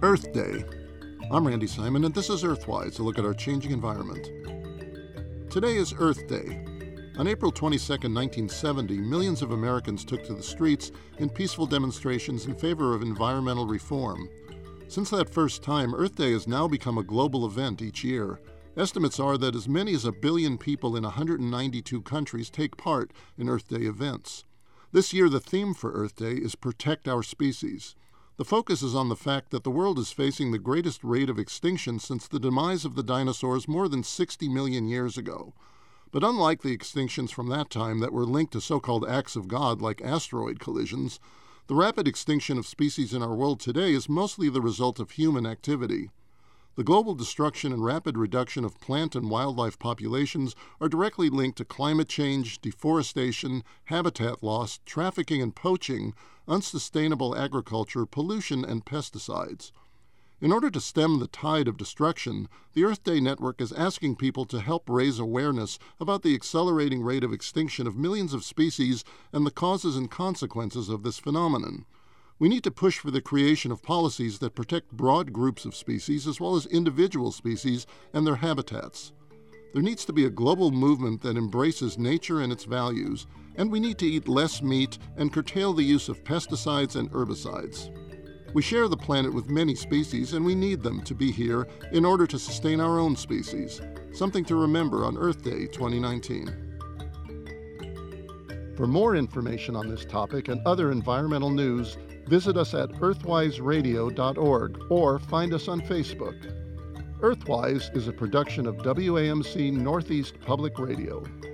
Earth Day. I'm Randy Simon, and this is Earthwise, a look at our changing environment. Today is Earth Day. On April 22, 1970, millions of Americans took to the streets in peaceful demonstrations in favor of environmental reform. Since that first time, Earth Day has now become a global event each year. Estimates are that as many as 1 billion people in 192 countries take part in Earth Day events. This year, the theme for Earth Day is Protect Our Species. The focus is on the fact that the world is facing the greatest rate of extinction since the demise of the dinosaurs more than 60 million years ago. But unlike the extinctions from that time that were linked to so-called acts of God like asteroid collisions, the rapid extinction of species in our world today is mostly the result of human activity. The global destruction and rapid reduction of plant and wildlife populations are directly linked to climate change, deforestation, habitat loss, trafficking and poaching, unsustainable agriculture, pollution, and pesticides. In order to stem the tide of destruction, the Earth Day Network is asking people to help raise awareness about the accelerating rate of extinction of millions of species and the causes and consequences of this phenomenon. We need to push for the creation of policies that protect broad groups of species as well as individual species and their habitats. There needs to be a global movement that embraces nature and its values, and we need to eat less meat and curtail the use of pesticides and herbicides. We share the planet with many species, and we need them to be here in order to sustain our own species, something to remember on Earth Day 2019. For more information on this topic and other environmental news, visit us at earthwiseradio.org or find us on Facebook. Earthwise is a production of WAMC Northeast Public Radio.